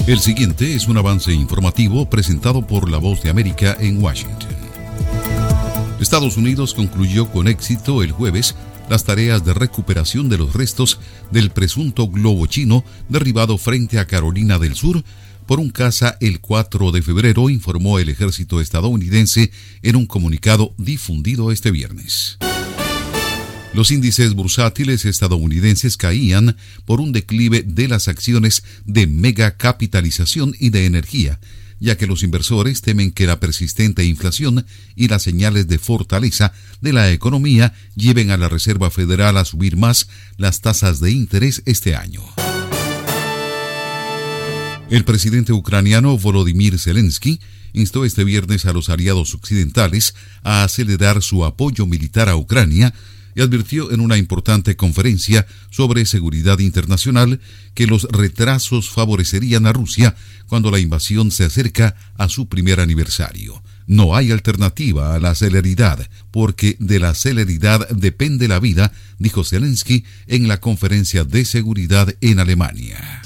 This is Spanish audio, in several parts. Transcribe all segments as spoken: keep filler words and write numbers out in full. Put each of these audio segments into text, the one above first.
El siguiente es un avance informativo presentado por La Voz de América en Washington. Estados Unidos concluyó con éxito el jueves las tareas de recuperación de los restos del presunto globo chino derribado frente a Carolina del Sur por un caza el cuatro de febrero, informó el ejército estadounidense en un comunicado difundido este viernes. Los índices bursátiles estadounidenses caían por un declive de las acciones de megacapitalización y de energía, ya que los inversores temen que la persistente inflación y las señales de fortaleza de la economía lleven a la Reserva Federal a subir más las tasas de interés este año. El presidente ucraniano Volodymyr Zelensky instó este viernes a los aliados occidentales a acelerar su apoyo militar a Ucrania y advirtió en una importante conferencia sobre seguridad internacional que los retrasos favorecerían a Rusia cuando la invasión se acerca a su primer aniversario. No hay alternativa a la celeridad, porque de la celeridad depende la vida, dijo Zelensky en la conferencia de seguridad en Alemania.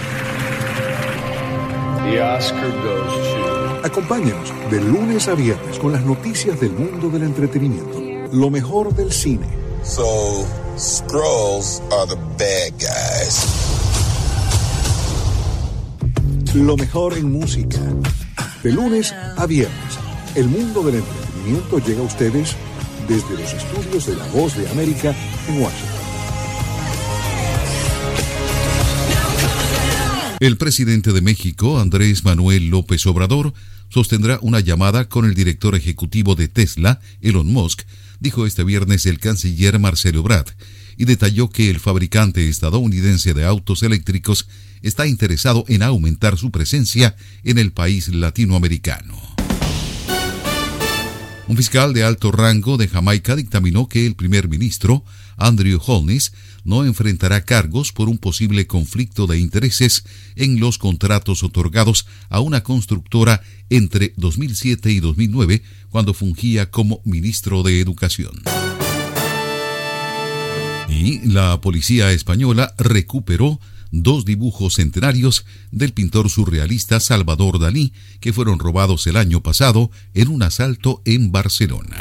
The Oscar goes to... Acompáñanos de lunes a viernes con las noticias del mundo del entretenimiento. Lo mejor del cine. So, Skrulls are the bad guys. Lo mejor en música. De lunes a viernes, el mundo del entretenimiento llega a ustedes desde los estudios de La Voz de América en Washington. El presidente de México, Andrés Manuel López Obrador, sostendrá una llamada con el director ejecutivo de Tesla, Elon Musk, dijo este viernes el canciller Marcelo Ebrard, y detalló que el fabricante estadounidense de autos eléctricos está interesado en aumentar su presencia en el país latinoamericano. Un fiscal de alto rango de Jamaica dictaminó que el primer ministro, Andrew Holness, no enfrentará cargos por un posible conflicto de intereses en los contratos otorgados a una constructora entre dos mil siete y dos mil nueve, cuando fungía como ministro de Educación. Y la policía española recuperó dos dibujos centenarios del pintor surrealista Salvador Dalí, que fueron robados el año pasado en un asalto en Barcelona.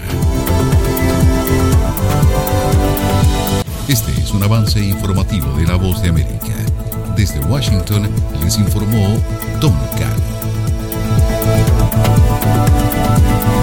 Este es un avance informativo de La Voz de América. Desde Washington les informó Tom Cal.